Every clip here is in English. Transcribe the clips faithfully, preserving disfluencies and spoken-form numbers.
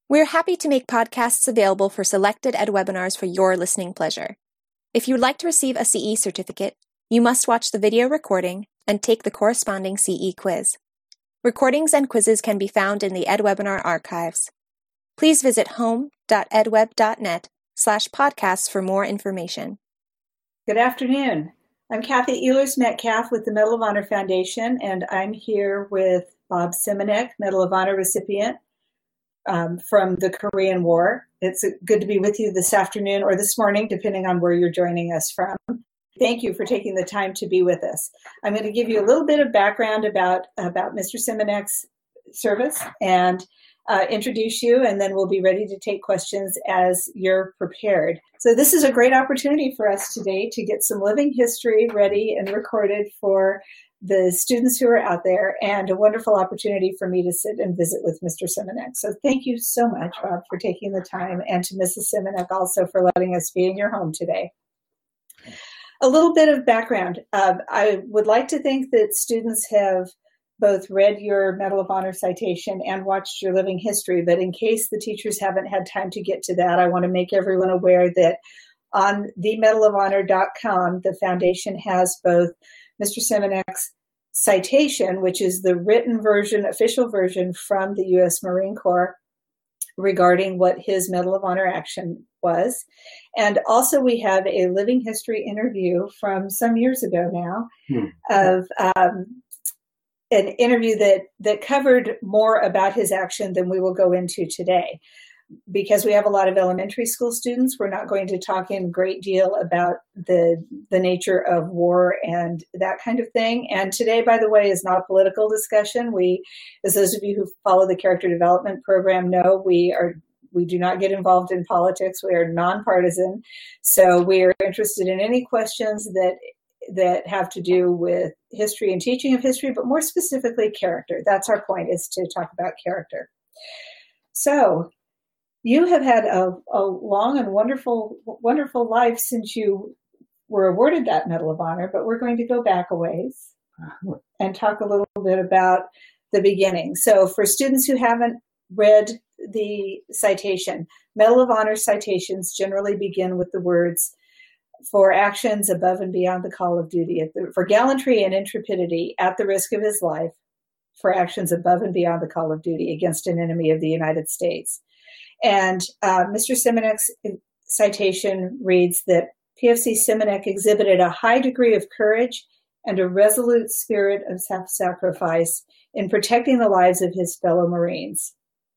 We're happy to make podcasts available for selected ed webinars for your listening pleasure. If you'd like to receive a C E certificate, you must watch the video recording and take the corresponding C E quiz. Recordings and quizzes can be found in the EdWebinar archives. Please visit home.edweb.net slash podcasts for more information. Good afternoon. I'm Kathy Ehlers-Metcalf with the Medal of Honor Foundation, and I'm here with Bob Simonek, Medal of Honor recipient um, from the Korean War. It's good to be with you this afternoon or this morning, depending on where you're joining us from. Thank you for taking the time to be with us. I'm going to give you a little bit of background about, about Mister Simonek's service and uh, introduce you, and then we'll be ready to take questions as you're prepared. So this is a great opportunity for us today to get some living history ready and recorded for the students who are out there, and a wonderful opportunity for me to sit and visit with Mister Simonek. So thank you so much, Bob, for taking the time, and to Missus Simonek also for letting us be in your home today. A little bit of background. Um, I would like to think that students have both read your Medal of Honor citation and watched your living history, but in case the teachers haven't had time to get to that, I want to make everyone aware that on the medal of honor dot com, the foundation has both Mister Simonek's citation, which is the written version, official version from the U S Marine Corps regarding what his Medal of Honor action was. And also we have a living history interview from some years ago now hmm. of um, an interview that, that covered more about his action than we will go into today. Because we have a lot of elementary school students, we're not going to talk in great deal about the the nature of war and that kind of thing. And today, by the way, is not a political discussion. We, as those of you who follow the character development program know, we are we do not get involved in politics. We are nonpartisan. So we are interested in any questions that that have to do with history and teaching of history, but more specifically character. That's our point, is to talk about character. So you have had a, a long and wonderful, wonderful life since you were awarded that Medal of Honor, but we're going to go back a ways and talk a little bit about the beginning. So for students who haven't read the citation, Medal of Honor citations generally begin with the words, "For actions above and beyond the call of duty, at the, for gallantry and intrepidity at the risk of his life, for actions above and beyond the call of duty against an enemy of the United States." And uh, Mister Simonek's citation reads that P F C Simonek exhibited a high degree of courage and a resolute spirit of self-sacrifice in protecting the lives of his fellow Marines.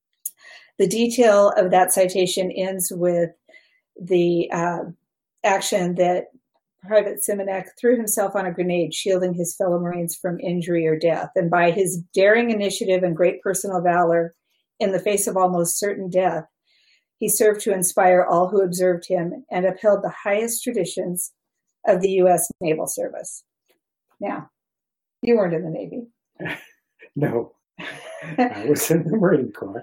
The detail of that citation ends with the uh, action that Private Simonek threw himself on a grenade, shielding his fellow Marines from injury or death. And by his daring initiative and great personal valor, in the face of almost certain death, he served to inspire all who observed him and upheld the highest traditions of the U S Naval Service. Now, you weren't in the Navy. No, I was in the Marine Corps.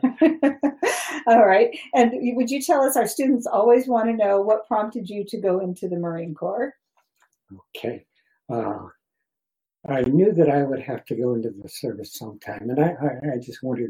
All right. And would you tell us, our students always want to know what prompted you to go into the Marine Corps? Okay. Uh, I knew that I would have to go into the service sometime, and I, I, I just wondered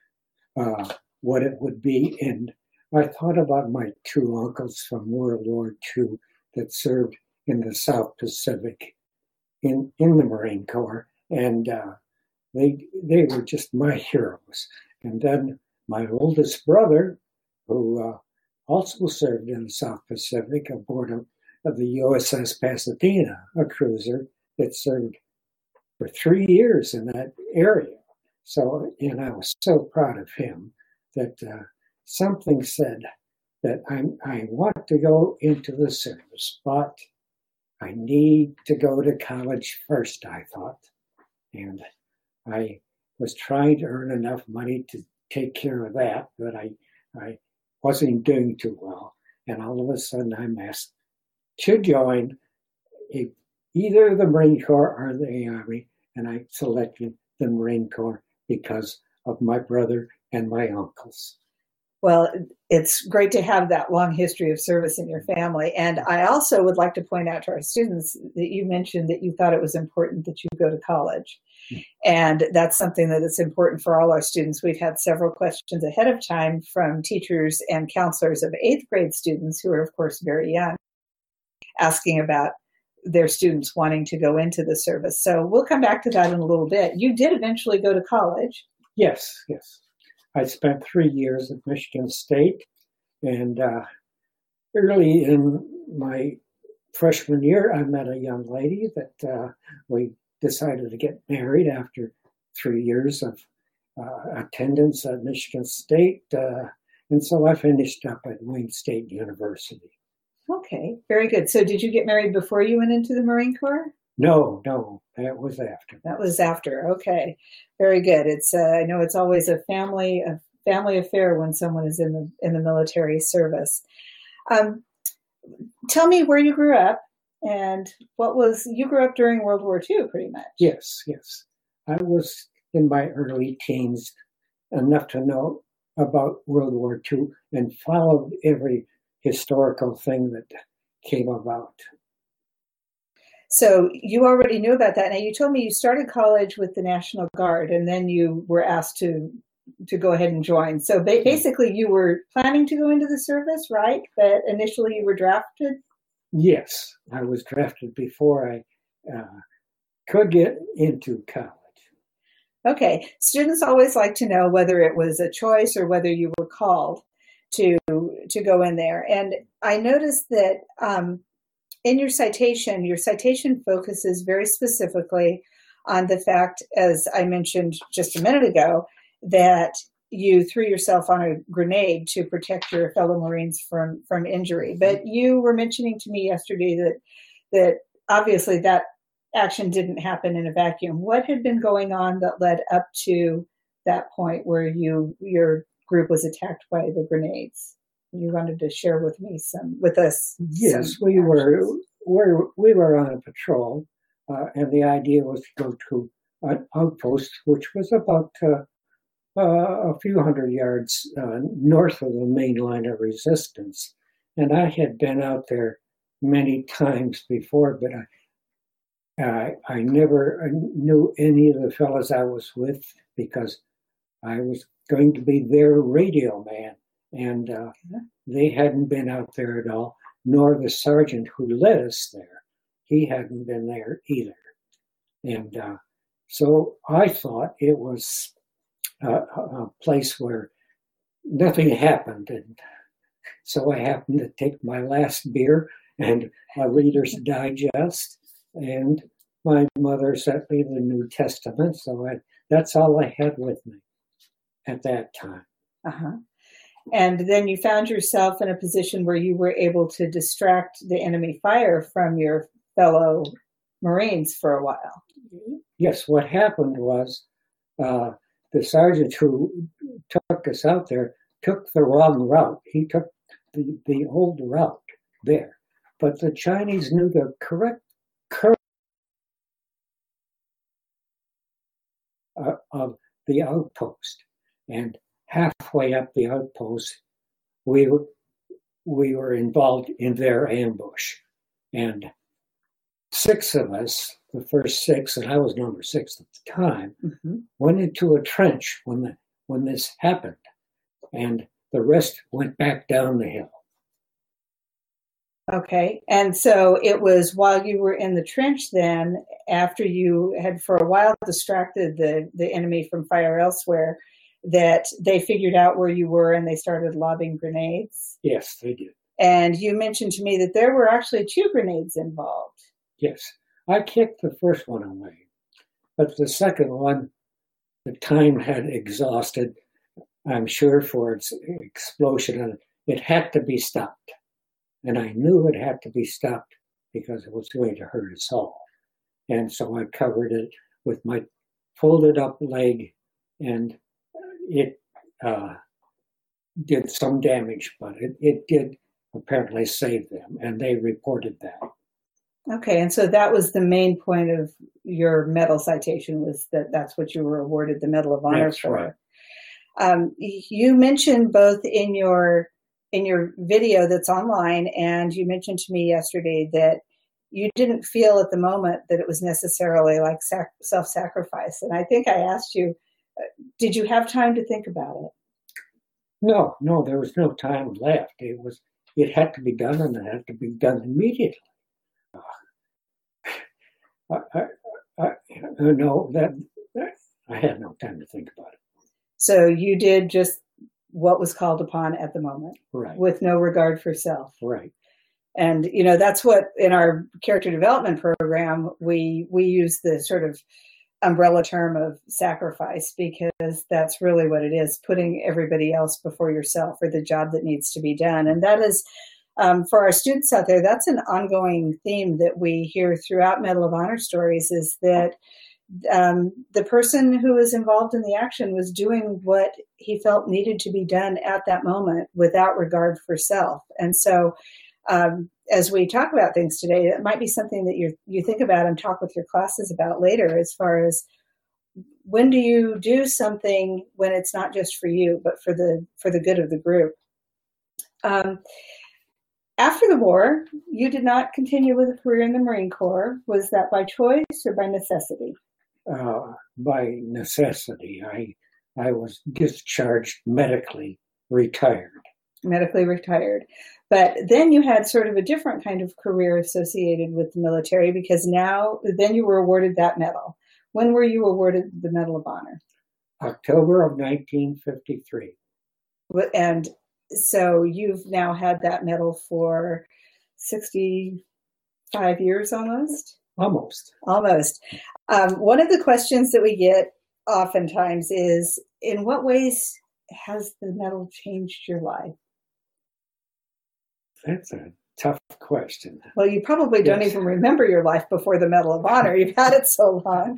Uh, what it would be. And I thought about my two uncles from World War Two that served in the South Pacific in, in the Marine Corps. And uh, they they were just my heroes. And then my oldest brother, who uh, also served in the South Pacific aboard of, of the U S S Pasadena, a cruiser that served for three years in that area. So, and I was so proud of him that uh, something said that I, I want to go into the service, but I need to go to college first, I thought. And I was trying to earn enough money to take care of that, but I, I wasn't doing too well. And all of a sudden I'm asked to join a, either the Marine Corps or the Army, and I selected the Marine Corps because of my brother and my uncles. Well, it's great to have that long history of service in your family. And I also would like to point out to our students that you mentioned that you thought it was important that you go to college. And that's something that is important for all our students. We've had several questions ahead of time from teachers and counselors of eighth grade students who are, of course, very young, asking about their students wanting to go into the service. So we'll come back to that in a little bit. You did eventually go to college. Yes, yes. I spent three years at Michigan State, and uh, early in my freshman year, I met a young lady that uh, we decided to get married after three years of uh, attendance at Michigan State. Uh, and so I finished up at Wayne State University. Okay, very good. So did you get married before you went into the Marine Corps? No, no, that was after. That was after. Okay, very good. It's uh, I know it's always a family a family affair when someone is in the in the military service. Um, tell me where you grew up and what was you grew up during World War Two, pretty much. Yes, yes. I was in my early teens, enough to know about World War Two and followed every historical thing that came about. So you already knew about that. Now you told me you started college with the National Guard and then you were asked to to go ahead and join. So ba- basically you were planning to go into the service, right? But initially you were drafted? Yes, I was drafted before I uh, could get into college. Okay. Students always like to know whether it was a choice or whether you were called to to go in there. And I noticed that um, in your citation, your citation focuses very specifically on the fact, as I mentioned just a minute ago, that you threw yourself on a grenade to protect your fellow Marines from, from injury. But you were mentioning to me yesterday that that obviously that action didn't happen in a vacuum. What had been going on that led up to that point where you your group was attacked by the grenades? You wanted to share with me some, with us. Yes, we were, were we were on a patrol, uh, and the idea was to go to an outpost, which was about uh, uh, a few hundred yards uh, north of the main line of resistance. And I had been out there many times before, but I, I, I never knew any of the fellows I was with because I was going to be their radio man. And uh, they hadn't been out there at all, nor the sergeant who led us there. He hadn't been there either. And uh, so I thought it was a, a place where nothing happened. And so I happened to take my last beer and a Reader's Digest, and my mother sent me the New Testament. So I, that's all I had with me at that time. Uh-huh. And then you found yourself in a position where you were able to distract the enemy fire from your fellow Marines for a while. Yes, what happened was uh, the sergeant who took us out there took the wrong route. He took the, the old route there. But the Chinese knew the correct curve uh, of the outpost. And halfway up the outpost, we were, we were involved in their ambush. And six of us, the first six, and I was number six at the time, mm-hmm. went into a trench when the, when this happened. And the rest went back down the hill. Okay. And so it was while you were in the trench then, after you had for a while distracted the, the enemy from fire elsewhere, that they figured out where you were and they started lobbing grenades? Yes, they did. And you mentioned to me that there were actually two grenades involved. Yes. I kicked the first one away, but the second one, the time had exhausted, I'm sure, for its explosion, and it had to be stopped. And I knew it had to be stopped because it was going to hurt us all. And so I covered it with my folded up leg, and it uh, did some damage, but it, it did apparently save them, and they reported that. Okay, and so that was the main point of your medal citation, was that that's what you were awarded the Medal of Honor that's for. Right. Um, you mentioned both in your in your video that's online, and you mentioned to me yesterday that you didn't feel at the moment that it was necessarily like sac- self-sacrifice. And I think I asked you, did you have time to think about it? No, no, there was no time left. It was, it had to be done, and it had to be done immediately. Uh, I, I, I, I no, that, that I had no time to think about it. So you did just what was called upon at the moment, right, with no regard for self. Right. And, you know, that's what in our character development program, we we use the sort of umbrella term of sacrifice, because that's really what it is, putting everybody else before yourself or the job that needs to be done. And that is, um, for our students out there, that's an ongoing theme that we hear throughout Medal of Honor stories, is that um, the person who was involved in the action was doing what he felt needed to be done at that moment without regard for self. And so um, as we talk about things today, it might be something that you you think about and talk with your classes about later, as far as when do you do something when it's not just for you, but for the for the good of the group. Um, after the war, you did not continue with a career in the Marine Corps. Was that by choice or by necessity? Uh, by necessity. I I was discharged medically, retired. Medically retired. But then you had sort of a different kind of career associated with the military, because now, then you were awarded that medal. When were you awarded the Medal of Honor? October of nineteen fifty-three. And so you've now had that medal for sixty-five years almost? Almost. Almost. Um, one of the questions that we get oftentimes is, in what ways has the medal changed your life? That's a tough question. Well, you probably don't yes. even remember your life before the Medal of Honor. You've had it so long.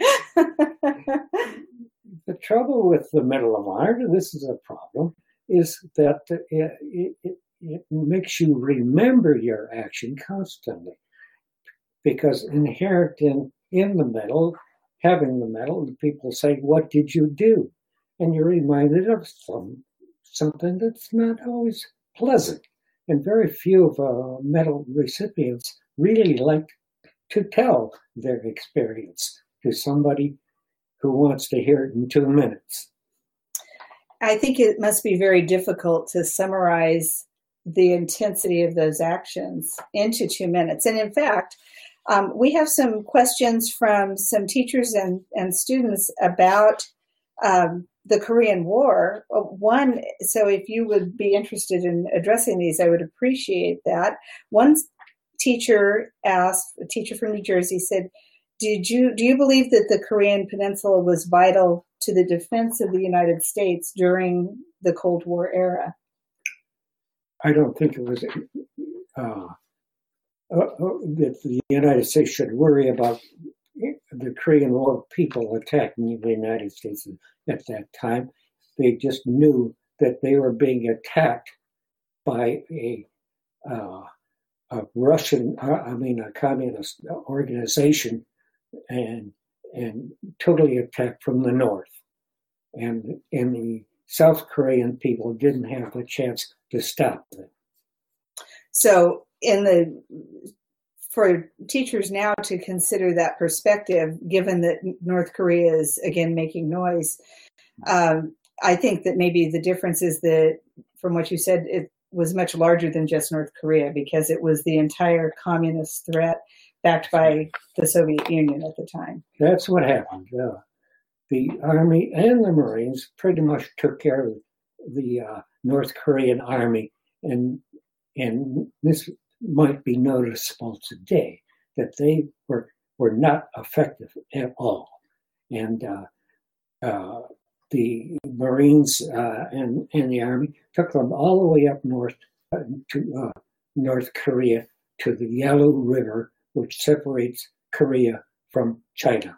The trouble with the Medal of Honor, and this is a problem, is that it, it, it makes you remember your action constantly. Because inherent in, in the medal, having the medal, the people say, what did you do? And you're reminded of some, something that's not always pleasant. And very few of uh, medal recipients really like to tell their experience to somebody who wants to hear it in two minutes. I think it must be very difficult to summarize the intensity of those actions into two minutes. And in fact, um, we have some questions from some teachers and, and students about um, the Korean War. One, so if you would be interested in addressing these, I would appreciate that. One teacher asked, a teacher from New Jersey said, Did you do you believe that the Korean Peninsula was vital to the defense of the United States during the Cold War era? I don't think it was uh, uh, that the United States should worry about the Korean War people attacking the United States at that time. They just knew that they were being attacked by a, uh, a Russian, uh, I mean, a communist organization, and and totally attacked from the north. And, and the South Korean people didn't have a chance to stop them. So in the for teachers now to consider that perspective, given that North Korea is, again, making noise, um, I think that maybe the difference is that, from what you said, it was much larger than just North Korea, because it was the entire communist threat backed by the Soviet Union at the time. That's what happened. Uh, the Army and the Marines pretty much took care of the uh, North Korean Army, and and this might be noticeable today, that they were were not effective at all. And uh, uh, the Marines uh, and, and the Army took them all the way up north uh, to uh, North Korea, to the Yalu River, which separates Korea from China.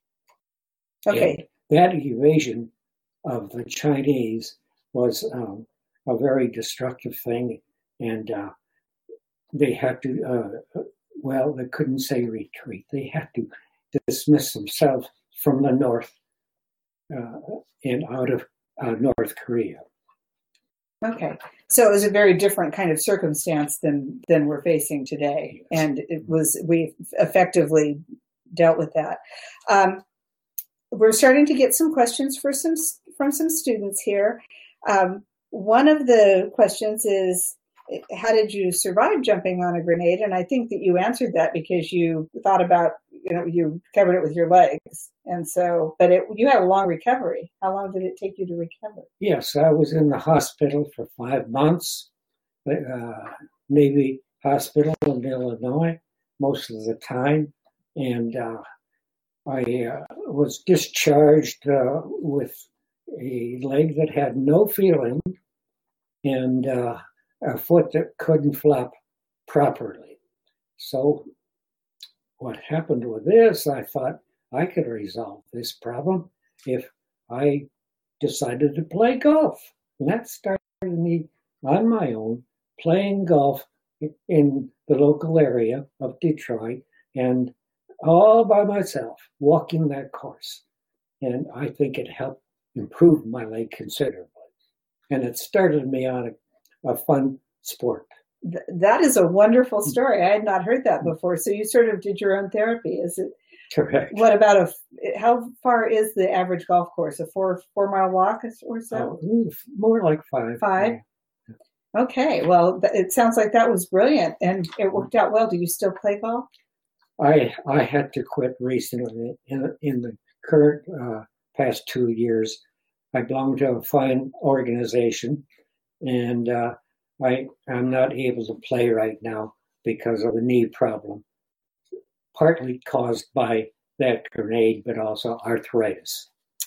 Okay. And that evasion of the Chinese was um, a very destructive thing, and uh, they had to, uh, well, they couldn't say retreat. They had to dismiss themselves from the north uh, and out of uh, North Korea. Okay. So it was a very different kind of circumstance than, than we're facing today. Yes. And it was, we effectively dealt with that. Um, we're starting to get some questions for some, from some students here. Um, one of the questions is, how did you survive jumping on a grenade? And I think that you answered that because you thought about, you know, you covered it with your legs. And so, but it, you had a long recovery. How long did it take you to recover? Yes, I was in the hospital for five months, uh, Navy Hospital in Illinois, most of the time. And uh, I uh, was discharged uh, with a leg that had no feeling and uh, a foot that couldn't flap properly. So what happened with this, I thought I could resolve this problem if I decided to play golf. And that started me on my own playing golf in the local area of Detroit and all by myself, walking that course. And I think it helped improve my leg considerably. And it started me on a, a fun sport. Th- that is a wonderful story. I had not heard that before. So you sort of did your own therapy. Is it? Correct. What about a, how far is the average golf course? A four, four mile walk or so? Uh, more like five. Five? Okay. Well, it sounds like that was brilliant and it worked out well. Do you still play golf? I I had to quit recently in, in the current uh, past two years. I belong to a fine organization, and uh, I I'm not able to play right now because of a knee problem, partly caused by that grenade, but also arthritis.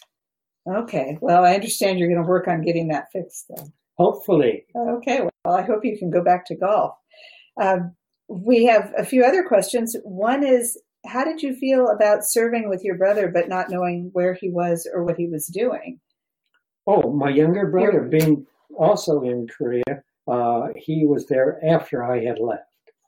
Okay. Well, I understand you're going to work on getting that fixed, though. Hopefully. Okay. Well, I hope you can go back to golf. Um, we have a few other questions. One is, how did you feel about serving with your brother but not knowing where he was or what he was doing? Oh, my younger brother, being also in Korea, uh, he was there after I had left.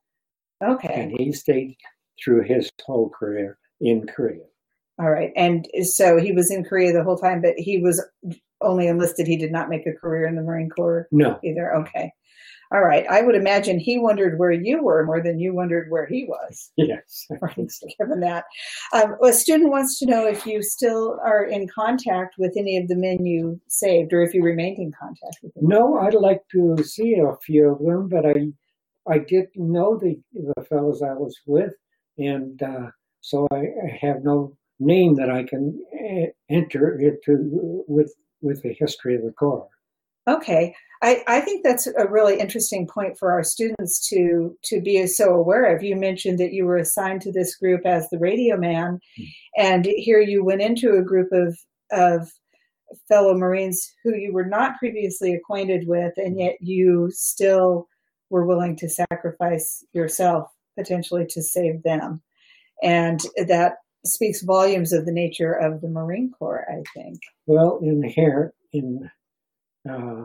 Okay. And he stayed through his whole career in Korea. All right. And so he was in Korea the whole time, but he was only enlisted. He did not make a career in the Marine Corps No. either. Okay. All right. I would imagine he wondered where you were more than you wondered where he was. Yes. Right, given that. Um, a student wants to know if you still are in contact with any of the men you saved or if you remained in contact with them. No, I'd like to see a few of them, but I I didn't know the, the fellows I was with, and uh, so I, I have no name that I can enter into with, with the history of the Corps. Okay. I, I think that's a really interesting point for our students to to be so aware of. You mentioned that you were assigned to this group as the radio man, mm. and here you went into a group of of fellow Marines who you were not previously acquainted with, and yet you still were willing to sacrifice yourself potentially to save them. And that speaks volumes of the nature of the Marine Corps, I think. Well, in here, in uh,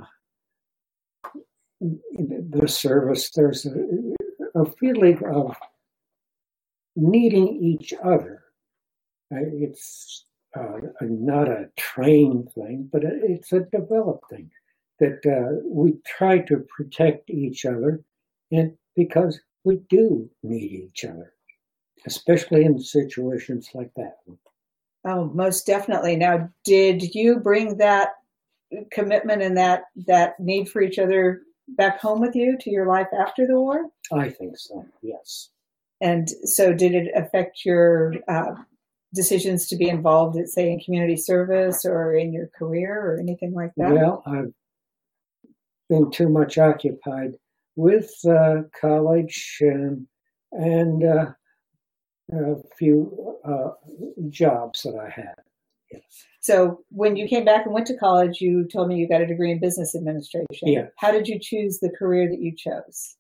in the service, there's a, a feeling of needing each other. It's uh, not a trained thing, but it's a developed thing that uh, we try to protect each other, and because we do need each other, especially in situations like that. Oh, most definitely. Now, did you bring that commitment and that that need for each other back home with you to your life after the war? I think so, yes. And so did it affect your uh, decisions to be involved, at, say, in community service or in your career or anything like that? Well, I've been too much occupied with uh, college and, and uh, a few uh, jobs that I had. Yes. So when you came back and went to college, you told me you got a degree in business administration. Yeah. How did you choose the career that you chose?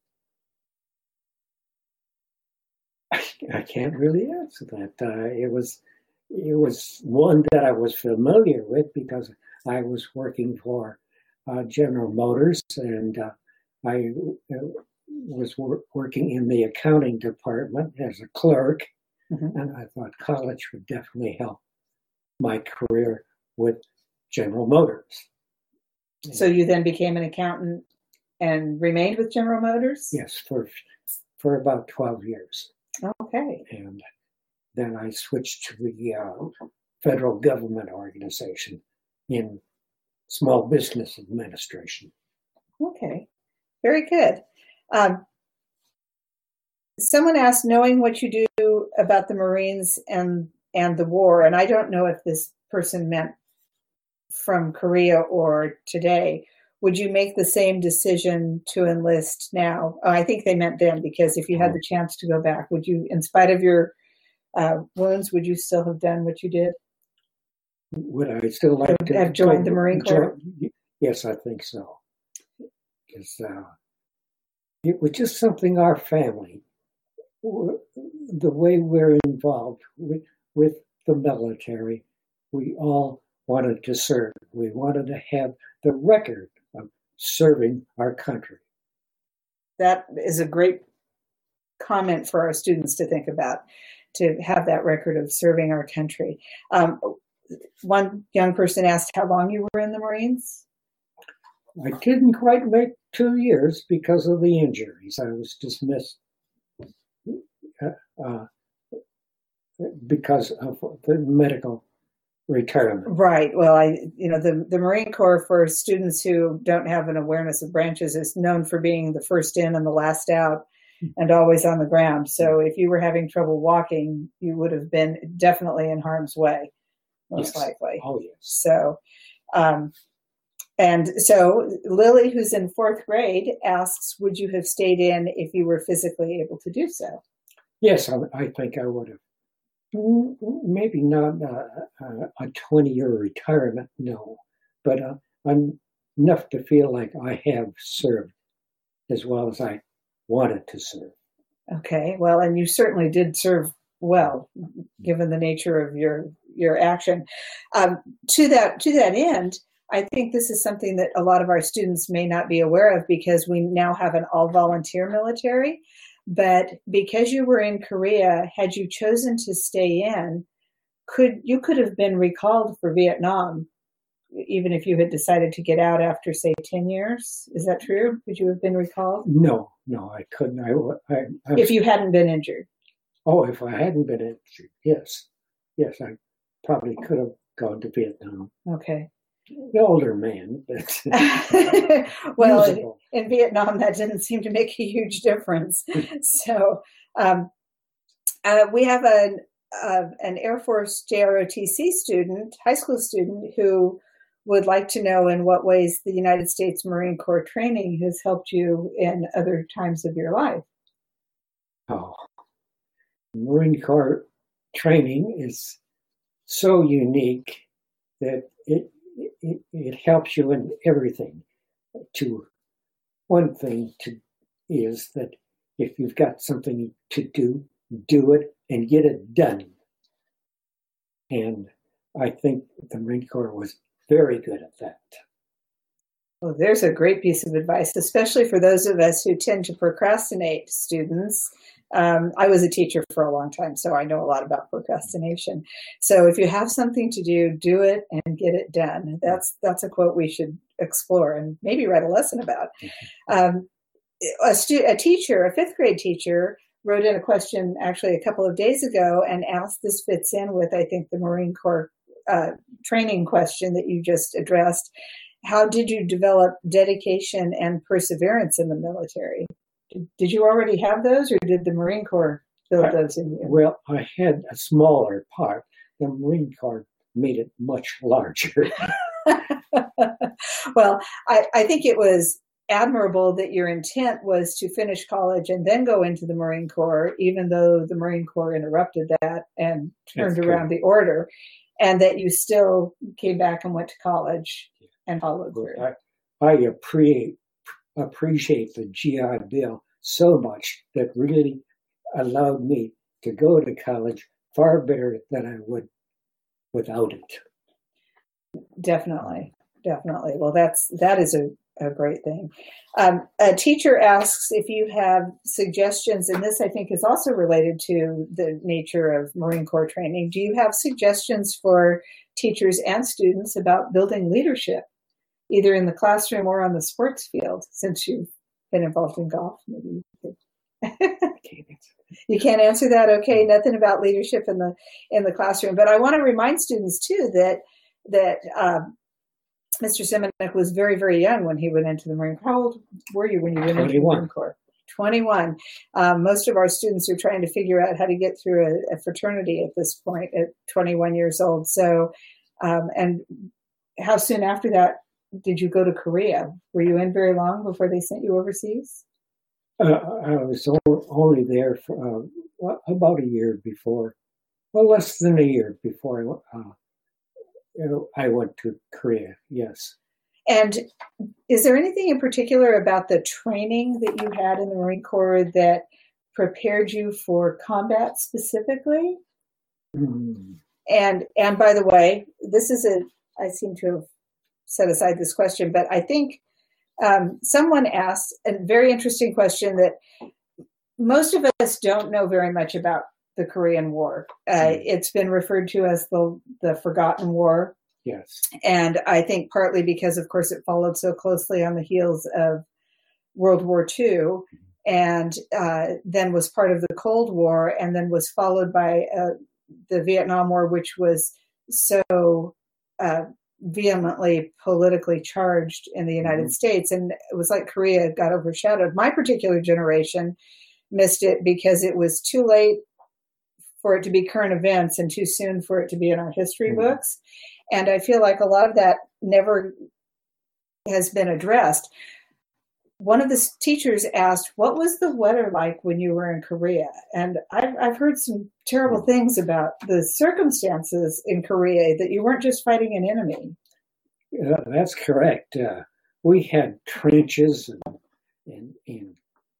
I can't really answer that. Uh, it was it was one that I was familiar with because I was working for uh, General Motors, and uh, I uh, was wor- working in the accounting department as a clerk, mm-hmm. and I thought college would definitely help my career with General Motors. So you then became an accountant and remained with General Motors? Yes, for for about twelve years. Okay. And then I switched to the uh, federal government organization in small business administration. Okay, very good. Um, someone asked, knowing what you do about the Marines and and the war, and I don't know if this person meant from Korea or today, would you make the same decision to enlist now? Oh, I think they meant then, because if you had the chance to go back, would you, in spite of your uh, wounds, would you still have done what you did? Would I still like Would to have joined the Marine Corps? Join, yes, I think so. Because uh, it was just something our family, the way we're involved with, with the military, we all wanted to serve. We wanted to have the record of serving our country. That is a great comment for our students to think about, to have that record of serving our country. Um, one young person asked how long you were in the Marines. I didn't quite make two years because of the injuries. I was dismissed uh, uh, because of the medical retirement. Right. Well, I, you know, the, the Marine Corps, for students who don't have an awareness of branches, is known for being the first in and the last out and always on the ground. So if you were having trouble walking, you would have been definitely in harm's way, most Yes. likely. Oh, yes. So, um, and so Lily, who's in fourth grade, asks, would you have stayed in if you were physically able to do so? Yes, I, I think I would have. Maybe not uh, a twenty-year retirement, no, but uh, I'm enough to feel like I have served as well as I wanted to serve. Okay, well, and you certainly did serve well, given the nature of your your action. Um, to that to that end, I think this is something that a lot of our students may not be aware of, because we now have an all-volunteer military. But because you were in Korea, had you chosen to stay in, could you could have been recalled for Vietnam, even if you had decided to get out after, say, ten years? Is that true? Could you have been recalled? No, no, I couldn't. I, I, I if you hadn't been injured? Oh, if I hadn't been injured, yes. Yes, I probably could have gone to Vietnam. Okay. The older man, but well, in, in Vietnam, that didn't seem to make a huge difference. So um, uh, we have an uh, an Air Force J R O T C student, high school student, who would like to know in what ways the United States Marine Corps training has helped you in other times of your life. Oh, Marine Corps training is so unique that it It, it helps you in everything. To one thing to is that if you've got something to do, do it and get it done. And I think the Marine Corps was very good at that. Well, there's a great piece of advice, especially for those of us who tend to procrastinate, students. Um, I was a teacher for a long time, so I know a lot about procrastination. So if you have something to do, do it and get it done. That's that's a quote we should explore and maybe write a lesson about. Um, a, stu- a teacher, a fifth grade teacher, wrote in a question actually a couple of days ago and asked, this fits in with, I think, the Marine Corps uh, training question that you just addressed. How did you develop dedication and perseverance in the military? Did you already have those, or did the Marine Corps build those in you? Well, I had a smaller part. The Marine Corps made it much larger. Well, I, I think it was admirable that your intent was to finish college and then go into the Marine Corps, even though the Marine Corps interrupted that and turned That's around true. the order, and that you still came back and went to college and followed through. I, I appreciate appreciate the G I Bill so much that really allowed me to go to college far better than I would without it. Definitely, definitely. Well, that's that is a, a great thing. Um, a teacher asks if you have suggestions, and this I think is also related to the nature of Marine Corps training. Do you have suggestions for teachers and students about building leadership, either in the classroom or on the sports field, since you've been involved in golf? Maybe you could. You can't answer that. Okay, nothing about leadership in the in the classroom. But I want to remind students too that that um, Mister Simonek was very, very young when he went into the Marine Corps. How old were you when you went into the Marine Corps? twenty-one. Um, most of our students are trying to figure out how to get through a, a fraternity at this point at twenty-one years old. So, um, and how soon after that did you go to Korea? Were you in very long before they sent you overseas? Uh, I was only there for uh, about a year before, well, less than a year before I, uh, you know, I went to Korea, yes. And is there anything in particular about the training that you had in the Marine Corps that prepared you for combat specifically? Mm. And and by the way, this is a, I seem to have set aside this question, but I think um, someone asked a very interesting question that most of us don't know very much about the Korean War. Uh, it's been referred to as the the Forgotten War. Yes. And I think partly because, of course, it followed so closely on the heels of World War Two, and uh, then was part of the Cold War, and then was followed by uh, the Vietnam War, which was so uh, vehemently politically charged in the United mm-hmm. States. And it was like Korea got overshadowed. My particular generation missed it because it was too late for it to be current events and too soon for it to be in our history mm-hmm. books. And I feel like a lot of that never has been addressed. One of the teachers asked, what was the weather like when you were in Korea? And I've, I've heard some terrible things about the circumstances in Korea, that you weren't just fighting an enemy. Uh, that's correct. Uh, we had trenches and, and, and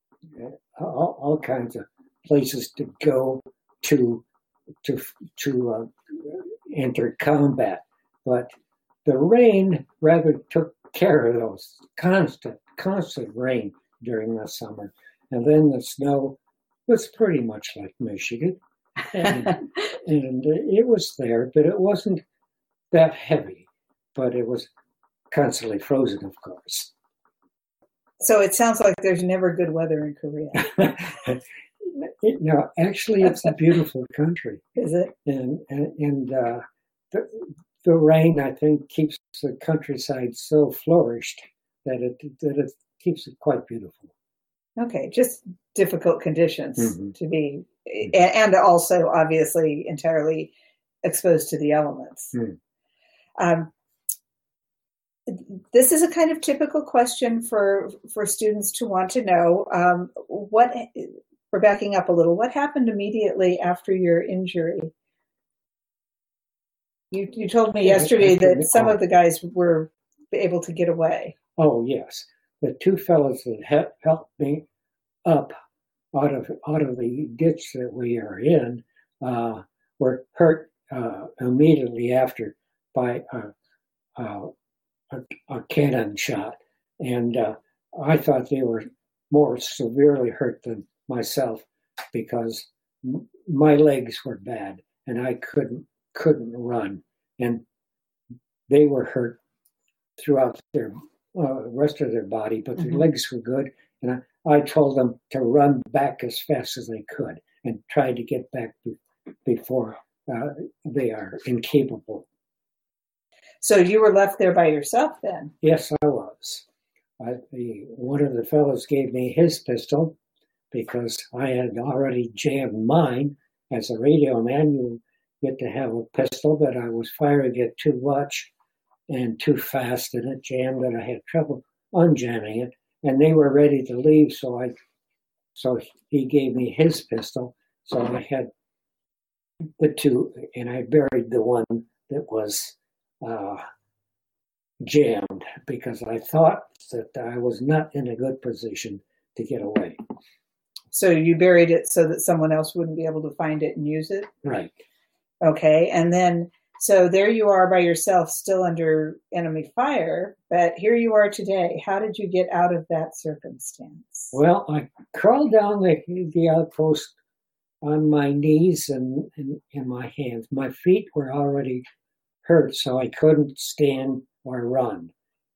uh, all, all kinds of places to go to to to uh, enter combat. But the rain rather took care of those, constant, constant rain during the summer. And then the snow was pretty much like Michigan. And, and it was there, but it wasn't that heavy. But it was constantly frozen, of course. So it sounds like there's never good weather in Korea. it, no, actually, it's a beautiful country. Is it? And, and, and uh, the, The rain, I think, keeps the countryside so flourished that it that it keeps it quite beautiful. Okay, just difficult conditions mm-hmm. to be, and also obviously entirely exposed to the elements. Mm. Um, this is a kind of typical question for for students to want to know. Um, what we're backing up a little. What happened immediately after your injury? You, you told me yesterday that some of the guys were able to get away. Oh, yes. The two fellows that he- helped me up out of out of the ditch that we are in uh, were hurt uh, immediately after by a, a, a, a cannon shot. And uh, I thought they were more severely hurt than myself because m- my legs were bad and I couldn't couldn't run, and they were hurt throughout their uh, rest of their body, but their mm-hmm. legs were good, and I, I told them to run back as fast as they could and try to get back be, before uh, they are incapable. So you were left there by yourself then? Yes, I was. I, the, one of the fellows gave me his pistol because I had already jammed mine. As a radio man, you get to have a pistol, but I was firing it too much and too fast, and it jammed, and I had trouble unjamming it. And they were ready to leave, so I, so he gave me his pistol. So I had the two, and I buried the one that was uh, jammed because I thought that I was not in a good position to get away. So you buried it so that someone else wouldn't be able to find it and use it? Right. Okay, and then, so there you are by yourself, still under enemy fire, but here you are today. How did you get out of that circumstance? Well, I crawled down the, the outpost on my knees and, and, and my hands. My feet were already hurt, so I couldn't stand or run.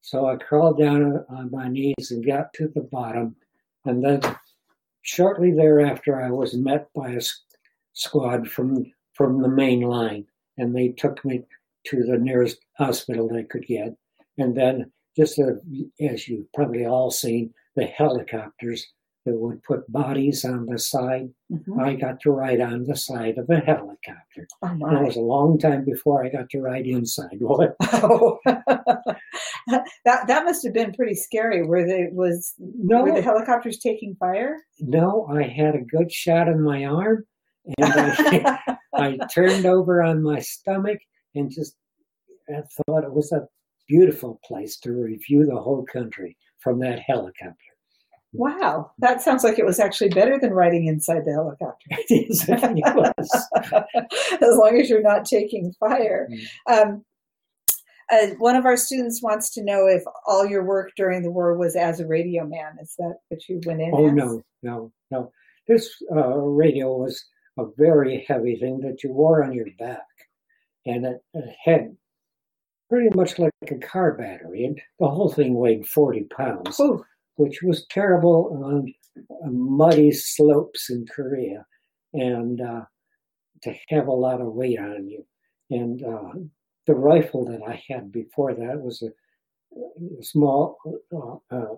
So I crawled down on my knees and got to the bottom. And then shortly thereafter, I was met by a squad from, from the main line. And they took me to the nearest hospital they could get. And then, just uh, as you've probably all seen, the helicopters that would put bodies on the side. Mm-hmm. I got to ride on the side of a helicopter. Oh my. And it was a long time before I got to ride inside one. Oh. that that must have been pretty scary. Were they was no, were the helicopters taking fire? No, I had a good shot in my arm, and I, I turned over on my stomach and just I thought it was a beautiful place to review the whole country from that helicopter. Wow, that sounds like it was actually better than riding inside the helicopter. It certainly was. As long as you're not taking fire. Mm. Um, uh, one of our students wants to know if all your work during the war was as a radio man. Is that what you went in Oh, as? no, no, no. This uh, radio was a very heavy thing that you wore on your back. And it, it had pretty much like a car battery. And the whole thing weighed forty pounds. Ooh. Which was terrible on uh, muddy slopes in Korea, and uh, to have a lot of weight on you. And uh, the rifle that I had before that was a, a small, uh, uh,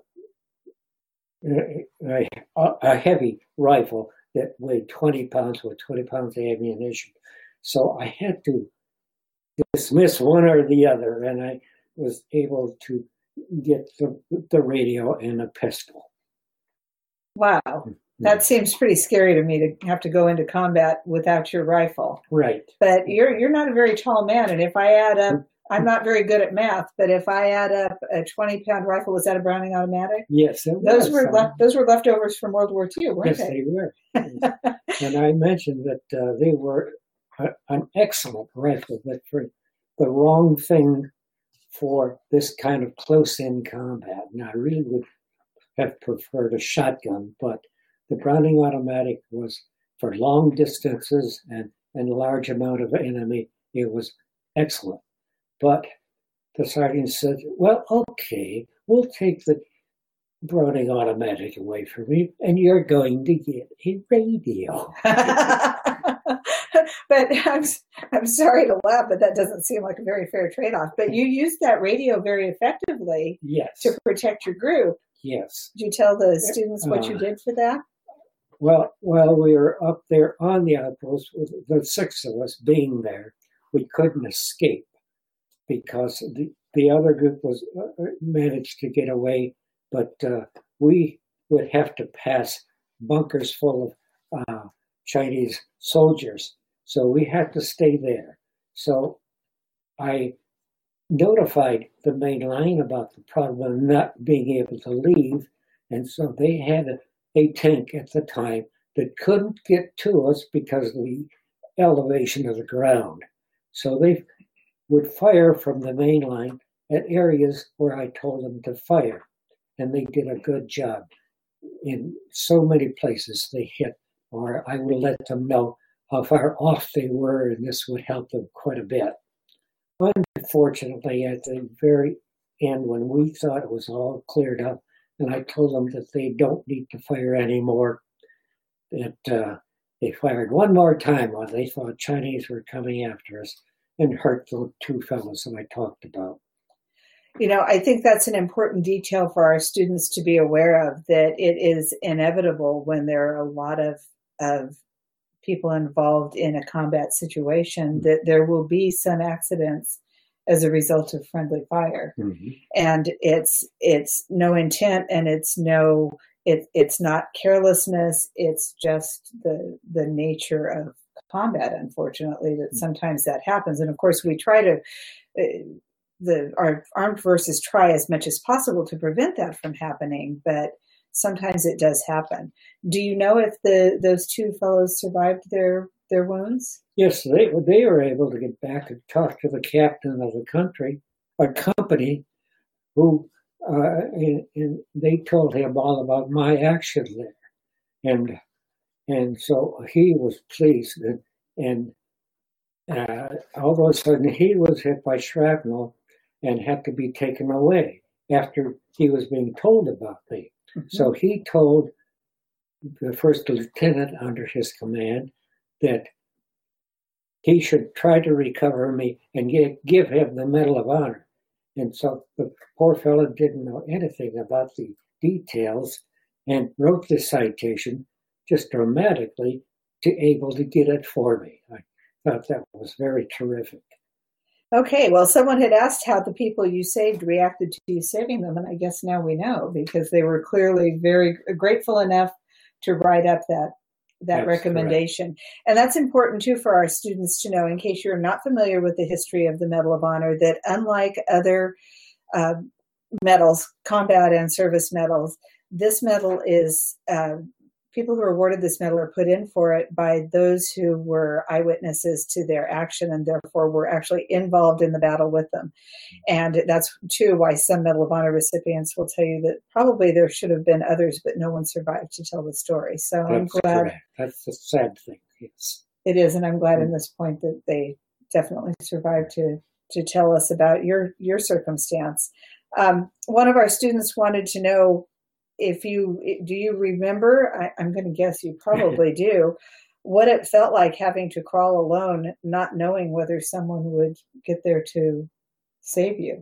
a, a heavy rifle that weighed twenty pounds with twenty pounds of ammunition. So I had to dismiss one or the other, and I was able to get the, the radio and a pistol. Wow. That seems pretty scary to me to have to go into combat without your rifle. Right. But you're you're not a very tall man, and if I add up, I'm not very good at math, but if I add up a twenty pound rifle, was that a Browning automatic? Yes, it those was. were left, those were leftovers from World War Two, weren't yes, they? Yes, they were. And I mentioned that uh, they were a, an excellent rifle, but for the wrong thing for this kind of close-in combat. And I really would have preferred a shotgun, but the Browning automatic was for long distances and, and a large amount of enemy. It was excellent. But the sergeant said, well, okay, we'll take the Browning automatic away from you, and you're going to get a radio. But I'm, I'm sorry to laugh, but that doesn't seem like a very fair trade-off. But you used that radio very effectively yes. to protect your group. Yes. Did you tell the students what uh, you did for that? Well, while we were up there on the outpost, with the six of us being there, we couldn't escape because the, the other group was uh, managed to get away, but uh, we would have to pass bunkers full of uh, Chinese soldiers. So we had to stay there. So I notified the main line about the problem of not being able to leave. And so they had a, a tank at the time that couldn't get to us because of the elevation of the ground. So they would fire from the main line at areas where I told them to fire. And they did a good job. In so many places they hit, or I would let them know how far off they were, and this would help them quite a bit. Unfortunately, at the very end, when we thought it was all cleared up, and I told them that they don't need to fire anymore, that uh, they fired one more time while they thought Chinese were coming after us and hurt the two fellows that I talked about. You know, I think that's an important detail for our students to be aware of, that it is inevitable when there are a lot of, of people involved in a combat situation that there will be some accidents as a result of friendly fire. Mm-hmm. And it's it's no intent, and it's no it, it's not carelessness, it's just the the nature of combat, unfortunately, that sometimes that happens. And of course we try to uh, the our armed forces try as much as possible to prevent that from happening, but sometimes it does happen. Do you know if the those two fellows survived their their wounds? Yes, they they were able to get back and talk to the captain of the country, a company, who uh, and, and they told him all about my action there, and and so he was pleased, and, and uh, all of a sudden he was hit by shrapnel and had to be taken away. after he was being told about me. Mm-hmm. So he told the first lieutenant under his command that he should try to recover me and get, give him the Medal of Honor. And so the poor fellow didn't know anything about the details and wrote the citation just dramatically to able to get it for me. I thought that was very terrific. Okay, well, someone had asked how the people you saved reacted to you saving them, and I guess now we know, because they were clearly very grateful enough to write up that that that's recommendation. Correct. And that's important, too, for our students to know, in case you're not familiar with the history of the Medal of Honor, that unlike other uh, medals, combat and service medals, this medal is, uh, people who are awarded this medal are put in for it by those who were eyewitnesses to their action and therefore were actually involved in the battle with them. And that's, too, why some Medal of Honor recipients will tell you that probably there should have been others, but no one survived to tell the story. So that's I'm glad. Correct. That's the sad thing, yes. It is, and I'm glad mm-hmm. in this point that they definitely survived to, to tell us about your, your circumstance. Um, one of our students wanted to know, if you, do you remember, I, I'm going to guess you probably do, what it felt like having to crawl alone, not knowing whether someone would get there to save you?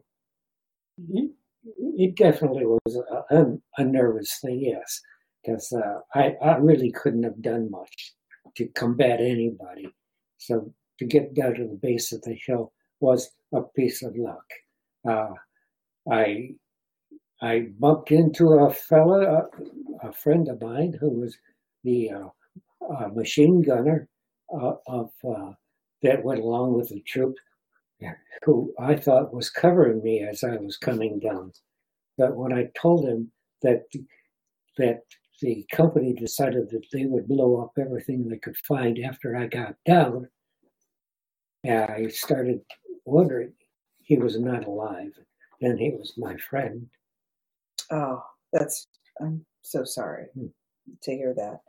It definitely was a, a nervous thing, yes, because uh, I, I really couldn't have done much to combat anybody. So to get down to the base of the hill was a piece of luck. Uh, I I bumped into a fella, a, a friend of mine, who was the uh, uh, machine gunner uh, of uh, that went along with the troop, who I thought was covering me as I was coming down. But when I told him that that the company decided that they would blow up everything they could find after I got down, I started wondering. He was not alive, and he was my friend. Oh, that's, I'm so sorry hmm. to hear that.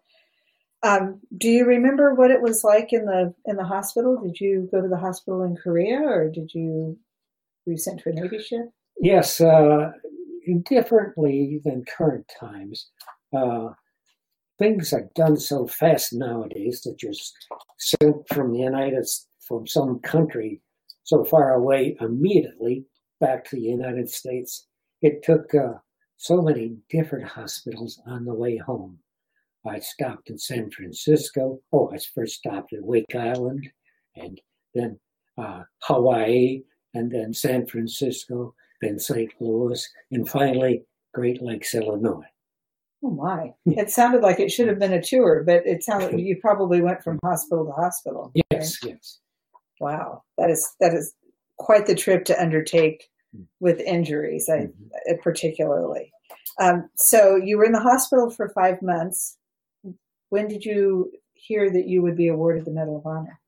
Um, do you remember what it was like in the in the hospital? Did you go to the hospital in Korea, or did you, were you sent to a Navy ship? Yes, uh, differently than current times. Uh, things are done so fast nowadays that you're sent from the United from some country so far away immediately back to the United States. It took uh, so many different hospitals on the way home. I stopped in San Francisco. Oh, I first stopped at Wake Island, and then uh, Hawaii, and then San Francisco, then Saint Louis, and finally Great Lakes, Illinois. Oh my! It sounded like it should have been a tour, but it sounded like you probably went from hospital to hospital. Yes, right? Yes. Wow, that is that is quite the trip to undertake with injuries, I, mm-hmm. particularly. Um, so you were in the hospital for five months. When did you hear that you would be awarded the Medal of Honor?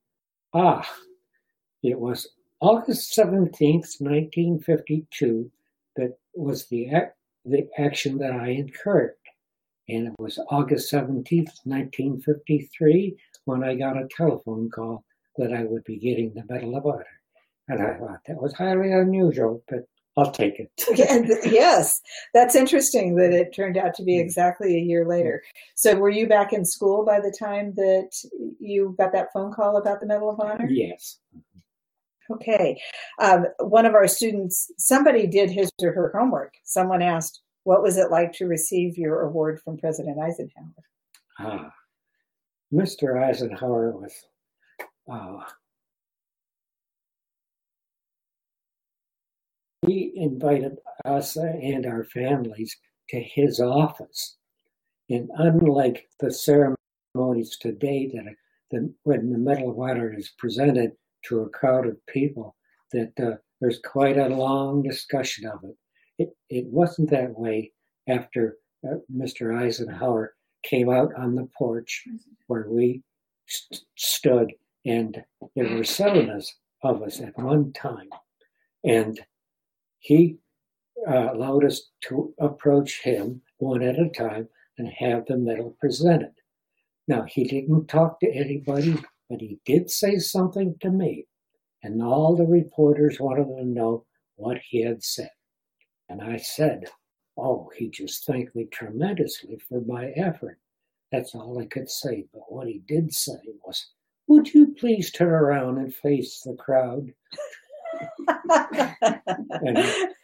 Ah, it was August seventeenth, nineteen fifty-two, that was the the action that I incurred. And it was August seventeenth, nineteen fifty-three, when I got a telephone call that I would be getting the Medal of Honor. And I thought that was highly unusual, but I'll take it. Yes, that's interesting that it turned out to be exactly a year later. So were you back in school by the time that you got that phone call about the Medal of Honor? Yes. Okay. Um, one of our students, somebody did his or her homework. Someone asked, what was it like to receive your award from President Eisenhower? Ah, Mister Eisenhower was... Uh, He invited us and our families to his office. And unlike the ceremonies today that the, when the Medal of Honor is presented to a crowd of people, that uh, there's quite a long discussion of it. It, it wasn't that way after uh, Mister Eisenhower came out on the porch where we st- stood, and there were seven of us at one time. And he uh, allowed us to approach him one at a time and have the medal presented. Now, he didn't talk to anybody, but he did say something to me. And all the reporters wanted to know what he had said. And I said, oh, he just thanked me tremendously for my effort. That's all I could say. But what he did say was, would you please turn around and face the crowd? and,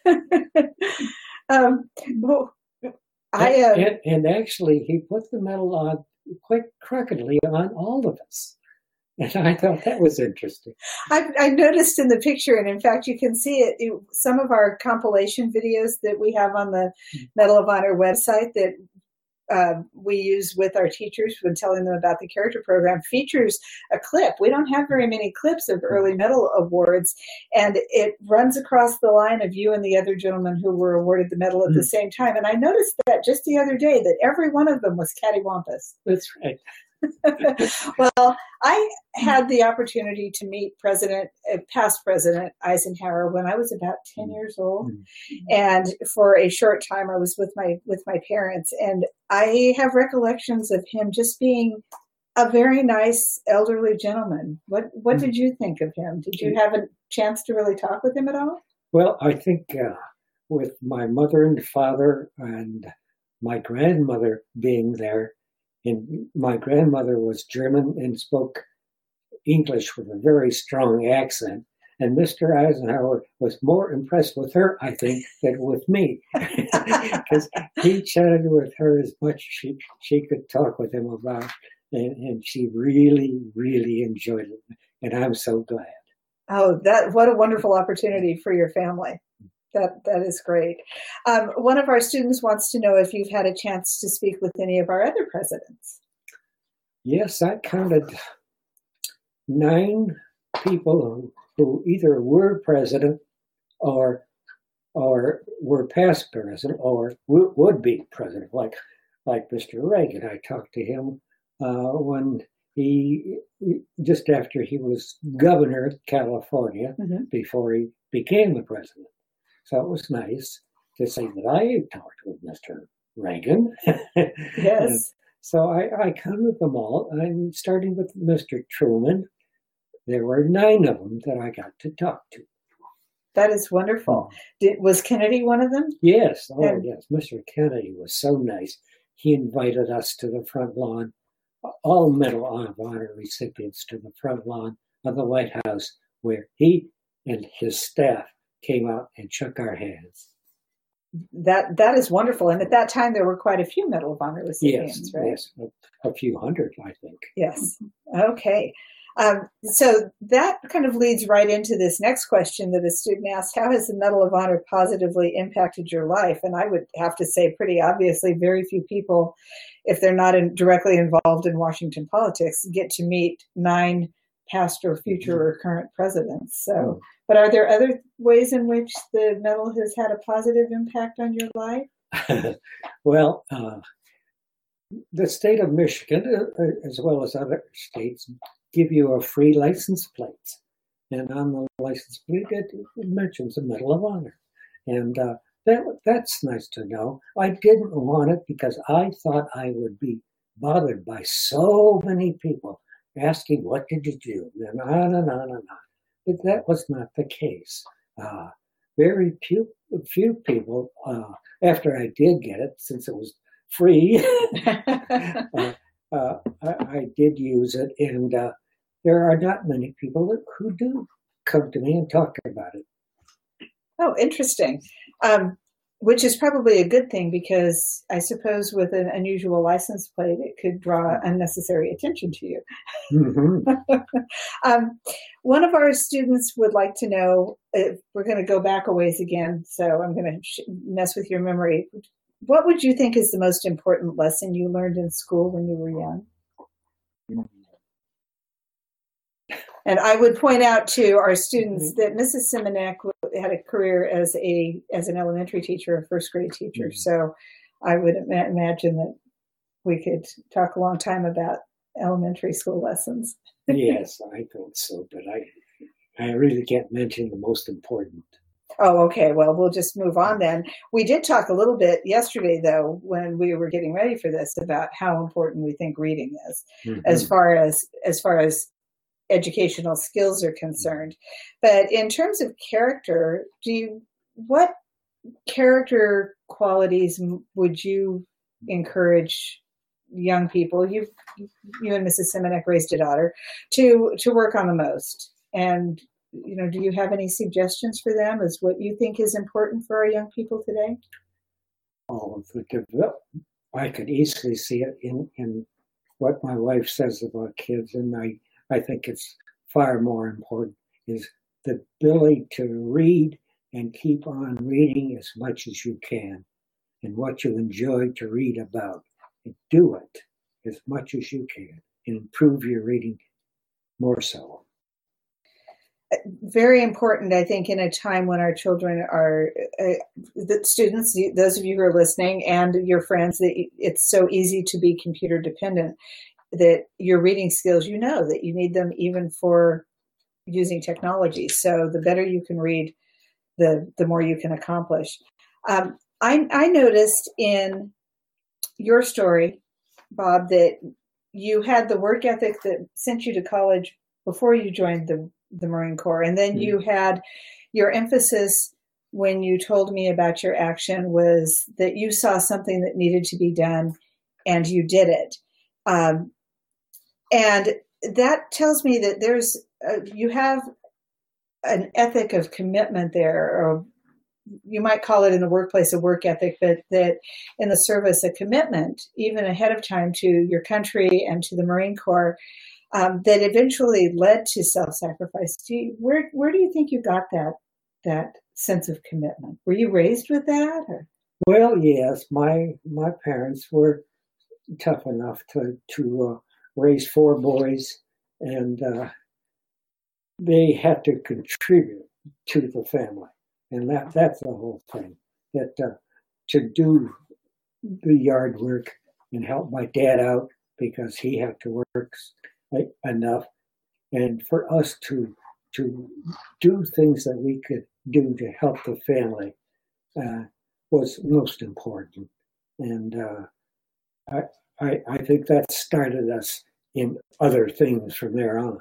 um, well, I, uh, uh, and, and actually, he put the medal on quite crookedly on all of us. And I thought that was interesting. I, I noticed in the picture, and in fact, you can see it, it, some of our compilation videos that we have on the Medal of Honor website that uh, we use with our teachers when telling them about the character program features a clip. We don't have very many clips of early medal awards, and it runs across the line of you and the other gentlemen who were awarded the medal at mm-hmm. the same time. And I noticed that just the other day that every one of them was cattywampus. That's right. Well, I had the opportunity to meet President, uh, past President Eisenhower when I was about ten years old, and for a short time I was with my with my parents, and I have recollections of him just being a very nice elderly gentleman. What what did you think of him? Did you have a chance to really talk with him at all? Well, I think uh, with my mother and father and my grandmother being there. And my grandmother was German and spoke English with a very strong accent. And Mister Eisenhower was more impressed with her, I think, than with me. Because he chatted with her as much as she, she could talk with him about. And, and she really, really enjoyed it. And I'm so glad. Oh, that what a wonderful opportunity for your family. That that is great. Um, one of our students wants to know if you've had a chance to speak with any of our other presidents. Yes, I counted nine people who, who either were president or or were past president or w- would be president, like like Mister Reagan. I talked to him uh, when he just after he was governor of California, mm-hmm. before he became the president. So it was nice to say that I talked with Mister Reagan. Yes. So I, I counted them all. I'm starting with Mister Truman. There were nine of them that I got to talk to. That is wonderful. Did, was Kennedy one of them? Yes. Oh, and, yes. Mister Kennedy was so nice. He invited us to the front lawn, all Medal of Honor recipients to the front lawn of the White House, where he and his staff came out and shook our hands. That that is wonderful. And at that time, there were quite a few Medal of Honor recipients, yes, right? Yes, a, a few hundred, I think. Yes. Okay. Um, so that kind of leads right into this next question that a student asked: how has the Medal of Honor positively impacted your life? And I would have to say, pretty obviously, very few people, if they're not in, directly involved in Washington politics, get to meet nine past or future or current presidents. So, but are there other ways in which the medal has had a positive impact on your life? Well, uh, the state of Michigan, uh, as well as other states, give you a free license plate. And on the license plate, it, it mentions the Medal of Honor. And uh, that that's nice to know. I didn't want it because I thought I would be bothered by so many people asking, what did you do? And on and on and on. But that was not the case. Uh, very few, few people, uh, after I did get it, since it was free, uh, uh, I, I did use it. And uh, there are not many people that, who do come to me and talk about it. Oh, interesting. Um, which is probably a good thing, because I suppose with an unusual license plate, it could draw unnecessary attention to you. Mm-hmm. um, one of our students would like to know, if we're going to go back a ways again, so I'm going to sh- mess with your memory. What would you think is the most important lesson you learned in school when you were young? Mm-hmm. And I would point out to our students mm-hmm. that Missus Simonek had a career as a as an elementary teacher, a first grade teacher. Mm-hmm. So I would ima- imagine that we could talk a long time about elementary school lessons. Yes, I think so, but I I really can't mention the most important. Oh, okay. Well, we'll just move on then. We did talk a little bit yesterday, though, when we were getting ready for this, about how important we think reading is, mm-hmm. as far as as far as educational skills are concerned. But in terms of character, do you what character qualities would you encourage young people, you you and Missus Simonek raised a daughter, to to work on the most? And, you know, do you have any suggestions for them as what you think is important for our young people today? Oh, the develop, I could easily see it in, in what my wife says about kids, and I, I think it's far more important, is the ability to read and keep on reading as much as you can, and what you enjoy to read about. And do it as much as you can and improve your reading more so. Very important, I think, in a time when our children are, uh, the students, those of you who are listening, and your friends, that it's so easy to be computer dependent, that your reading skills, you know, that you need them even for using technology. So the better you can read, the the more you can accomplish. Um, I, I noticed in your story, Bob, that you had the work ethic that sent you to college before you joined the, the Marine Corps. And then mm-hmm. you had your emphasis when you told me about your action was that you saw something that needed to be done and you did it. Um, and that tells me that there's, a, you have an ethic of commitment there, or you might call it in the workplace a work ethic, but that in the service, a commitment, even ahead of time, to your country and to the Marine Corps, um, that eventually led to self-sacrifice. Do you, where where do you think you got that that sense of commitment? Were you raised with that? Or? Well, yes, my my parents were tough enough to to uh, raise four boys, and uh, they had to contribute to the family. And that that's the whole thing, that uh, to do the yard work and help my dad out because he had to work enough, and for us to to do things that we could do to help the family uh, was most important. And uh, I, I I think that started us in other things from there on.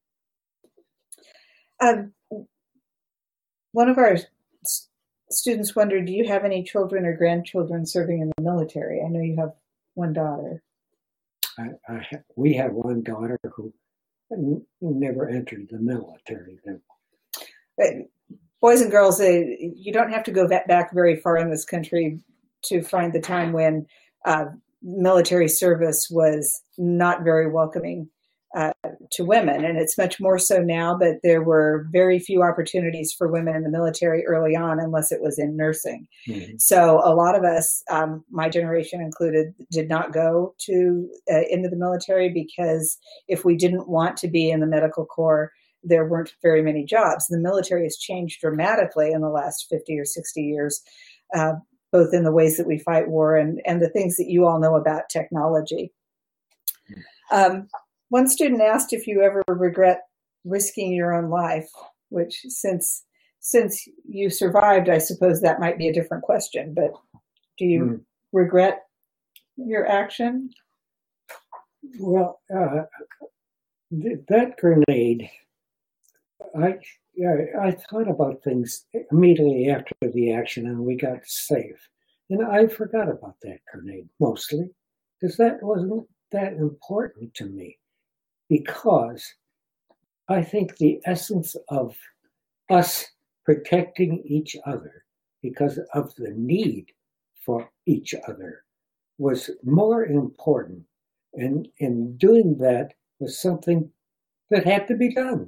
Um, one of our students wondered, do you have any children or grandchildren serving in the military? I know you have one daughter. I, I ha- we have one daughter who n- never entered the military. But boys and girls, they, you don't have to go back very far in this country to find the time when uh, military service was not very welcoming Uh, to women, and it's much more so now, but there were very few opportunities for women in the military early on, unless it was in nursing. Mm-hmm. So a lot of us, um, my generation included, did not go to uh, into the military because if we didn't want to be in the medical corps, there weren't very many jobs. The military has changed dramatically in the last fifty or sixty years, uh, both in the ways that we fight war and, and the things that you all know about technology. Mm-hmm. Um, One student asked if you ever regret risking your own life, which since since you survived, I suppose that might be a different question, but do you mm. regret your action? Well, uh, th- that grenade, I, I I thought about things immediately after the action, and we got safe. And I forgot about that grenade, mostly, because that wasn't that important to me. Because I think the essence of us protecting each other because of the need for each other was more important. And in doing that was something that had to be done.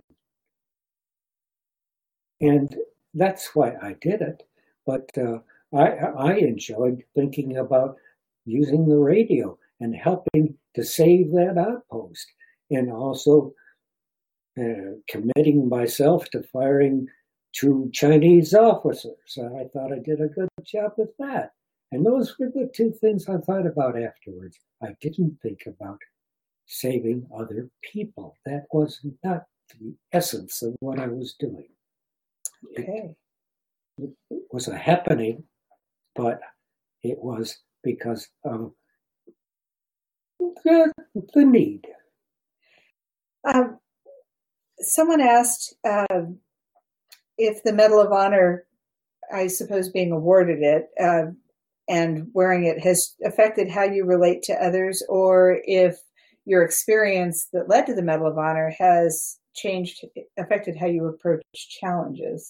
And that's why I did it. But uh, I, I enjoyed thinking about using the radio and helping to save that outpost. And also uh, committing myself to firing two Chinese officers. I thought I did a good job with that. And those were the two things I thought about afterwards. I didn't think about saving other people. That was not the essence of what I was doing. Okay. It, it was a happening, but it was because of the, the need. Um, someone asked uh, if the Medal of Honor I suppose, being awarded it uh, and wearing it has affected how you relate to others, or if your experience that led to the Medal of Honor has changed, affected how you approach challenges.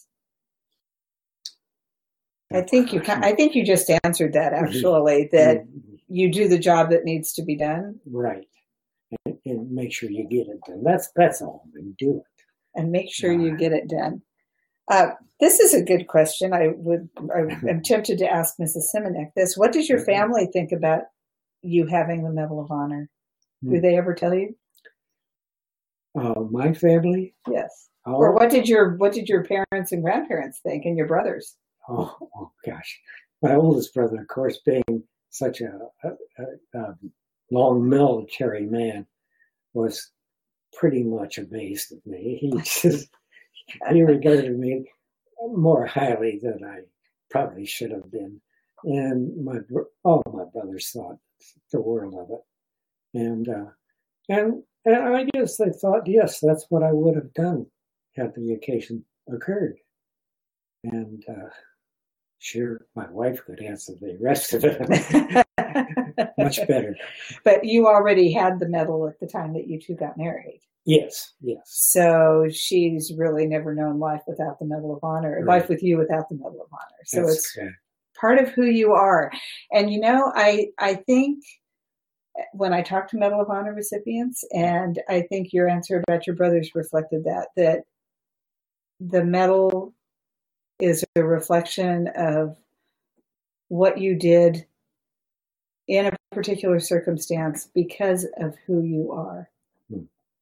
I think you I think you just answered that, actually, that you do the job that needs to be done. Right. And, and make sure you get it done. That's that's all. And do it. And make sure uh, you get it done. Uh, this is a good question. I would I am tempted to ask Missus Simonek this. What does your family think about you having the Medal of Honor? Hmm. Do they ever tell you? Uh, my family? Yes. Oh. Or what did your what did your parents and grandparents think, and your brothers? Oh, oh gosh. My oldest brother, of course, being such a, a, a, a long military man, was pretty much amazed at me. He just he regarded me more highly than I probably should have been. And my all of my brothers thought the world of it. And uh, and and I guess they thought, yes, that's what I would have done had the occasion occurred. And uh, sure, my wife could answer the rest of it much better. But you already had the medal at the time that you two got married. Yes, yes. So she's really never known life without the Medal of Honor, right. Life with you without the Medal of Honor. So That's it's okay. Part of who you are. And, you know, I I think when I talk to Medal of Honor recipients, and I think your answer about your brothers reflected that, that the medal is a reflection of what you did in a particular circumstance because of who you are. Hmm.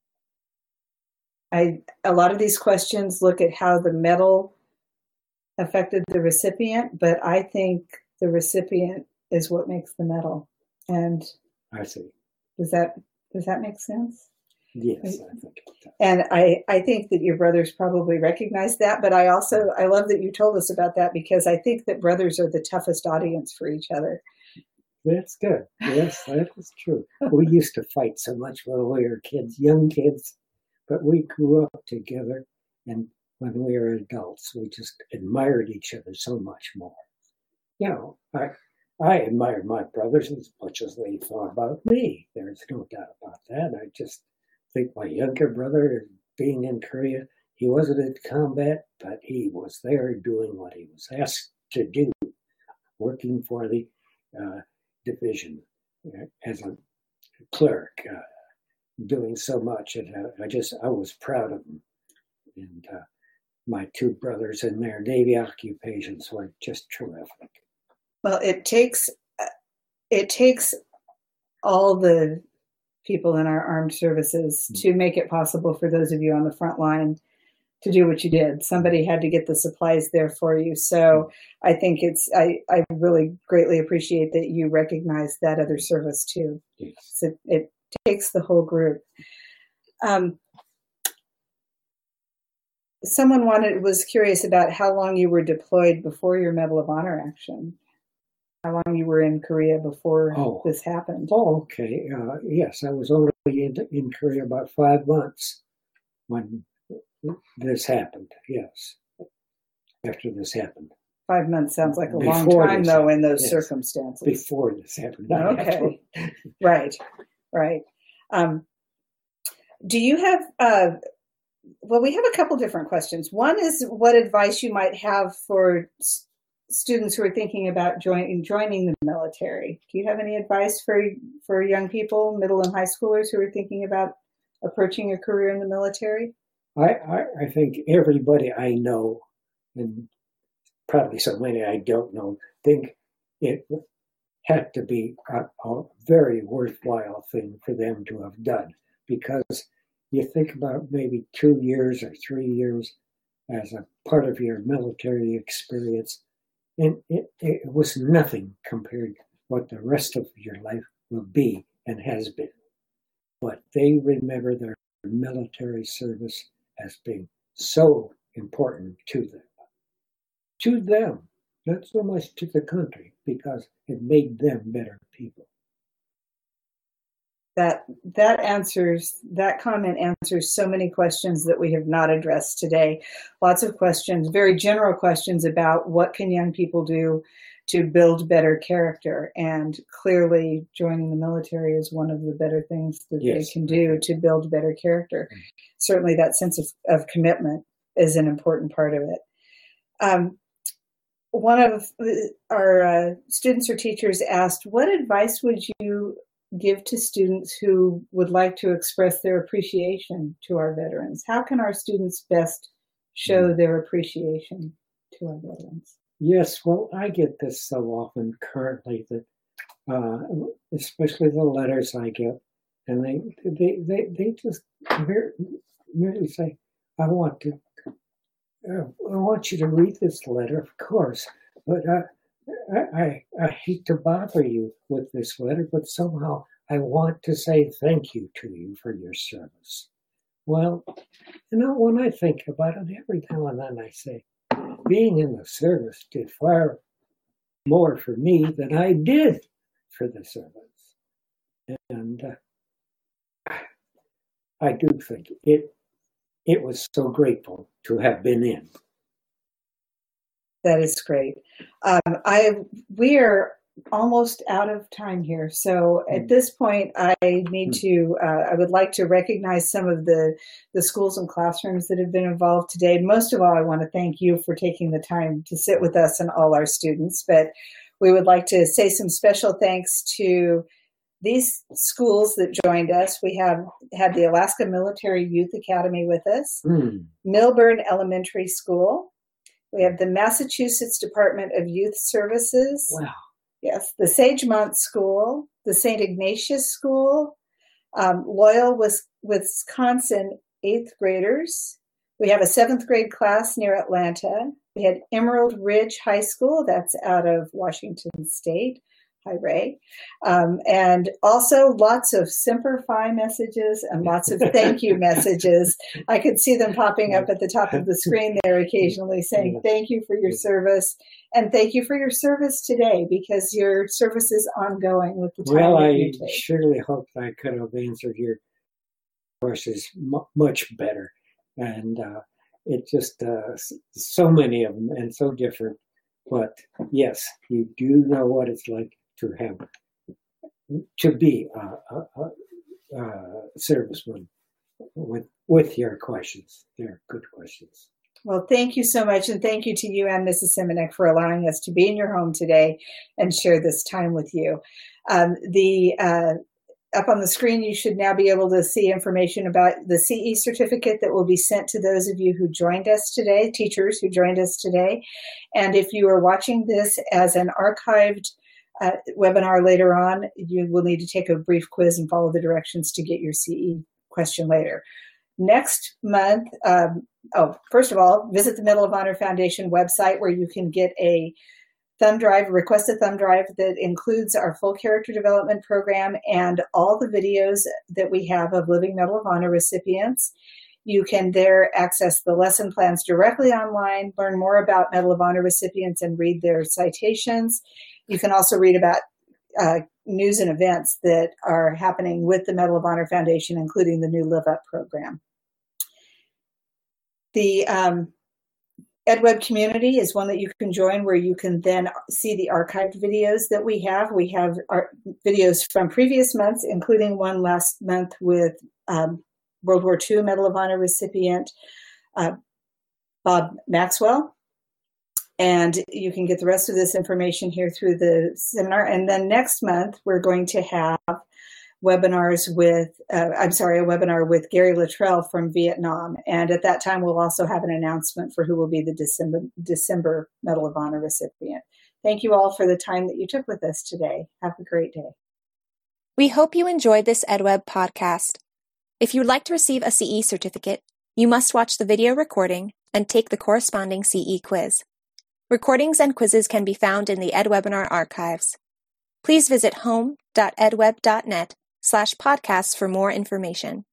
I, a lot of these questions look at how the medal affected the recipient, but I think the recipient is what makes the medal. And I see. Does that does that make sense? Yes, I think it does. And I, I think that your brothers probably recognize that, but I also, I love that you told us about that, because I think that brothers are the toughest audience for each other. That's good. Yes, that is true. We used to fight so much when we were kids, young kids, but we grew up together, and when we were adults, we just admired each other so much more. You know, I I admired my brothers as much as they thought about me. There's no doubt about that. I just think my younger brother, being in Korea, he wasn't in combat, but he was there doing what he was asked to do, working for the uh, division uh, as a clerk, uh, doing so much. And uh, I just, I was proud of him. And uh, my two brothers in their Navy occupations were just terrific. Well, it takes, it takes all the people in our armed services to make it possible for those of you on the front line to do what you did. Somebody had to get the supplies there for you. So I think it's, I, I really greatly appreciate that you recognize that other service too. Yes. So it takes the whole group. Um, someone wanted, was curious about how long you were deployed before your Medal of Honor action. How long you were in Korea before oh. this happened? Oh, okay. Uh, yes, I was only in, in Korea about five months when this happened. Yes, after this happened. Five months sounds like a before long time, though, happened. In those yes. circumstances. Before this happened. Okay. Right, right. Um, do you have, uh, well, we have a couple different questions. One is what advice you might have for students who are thinking about join, joining the military. Do you have any advice for for young people, middle and high schoolers who are thinking about approaching a career in the military? I, I, I think everybody I know, and probably so many I don't know, think it had to be a, a very worthwhile thing for them to have done, because you think about maybe two years or three years as a part of your military experience, and it, it was nothing compared to what the rest of your life will be and has been. But they remember their military service as being so important to them. To them, not so much to the country, because it made them better people. That that answers that comment answers so many questions that we have not addressed today. Lots of questions, very general questions about what can young people do to build better character. And clearly joining the military is one of the better things that yes. they can do to build better character. Mm-hmm. Certainly that sense of, of commitment is an important part of it. Um, one of our uh, students or teachers asked, what advice would you give to students who would like to express their appreciation to our veterans? How can our students best show their appreciation to our veterans? Yes, well, I get this so often currently that, uh, especially the letters I get, and they they they, they just merely say, "I want to, uh, I want you to read this letter, of course, but uh, I, I I hate to bother you with this letter, but somehow I want to say thank you to you for your service." Well, you know, when I think about it, every now and then I say, being in the service did far more for me than I did for the service. And uh, I do think it it was so grateful to have been in. That is great. Um, I we are almost out of time here, so mm. at this point, I need mm. to. Uh, I would like to recognize some of the the schools and classrooms that have been involved today. Most of all, I want to thank you for taking the time to sit with us and all our students. But we would like to say some special thanks to these schools that joined us. We have had the Alaska Military Youth Academy with us, mm. Milburn Elementary School. We have the Massachusetts Department of Youth Services. Wow. Yes, the Sagemont School, the Saint Ignatius School, um, Loyal, Wisconsin eighth graders. We have a seventh grade class near Atlanta. We had Emerald Ridge High School, that's out of Washington State. Hi, Ray. Um, and also lots of Semper Fi messages and lots of thank you messages. I could see them popping up at the top of the screen there occasionally saying thank you for your service and thank you for your service today, because your service is ongoing with the time well, that I you take. surely hope I could have answered your questions m- much better. And uh, it just, uh, so many of them and so different. But yes, you do know what it's like to have, to be a, a, a, a serviceman with with your questions. They're good questions. Well, thank you so much, and thank you to you and Missus Simonek for allowing us to be in your home today and share this time with you. Um, the uh, up on the screen, you should now be able to see information about the C E certificate that will be sent to those of you who joined us today, teachers who joined us today. And if you are watching this as an archived uh, webinar later on, you will need to take a brief quiz and follow the directions to get your C E question later. Next month, um, oh, first of all, visit the Medal of Honor Foundation website where you can get a thumb drive, request a thumb drive that includes our full character development program and all the videos that we have of Living Medal of Honor recipients. You can there access the lesson plans directly online, learn more about Medal of Honor recipients and read their citations. You can also read about uh, news and events that are happening with the Medal of Honor Foundation, including the new Live Up program. The um, EdWeb community is one that you can join where you can then see the archived videos that we have. We have our videos from previous months, including one last month with um, World War Two Medal of Honor recipient uh, Bob Maxwell. And you can get the rest of this information here through the seminar. And then next month, we're going to have webinars with, uh, I'm sorry, a webinar with Gary Luttrell from Vietnam. And at that time, we'll also have an announcement for who will be the December, December Medal of Honor recipient. Thank you all for the time that you took with us today. Have a great day. We hope you enjoyed this EdWeb podcast. If you'd like to receive a C E certificate, you must watch the video recording and take the corresponding C E quiz. Recordings and quizzes can be found in the EdWebinar archives. Please visit home dot edweb dot net slash podcasts for more information.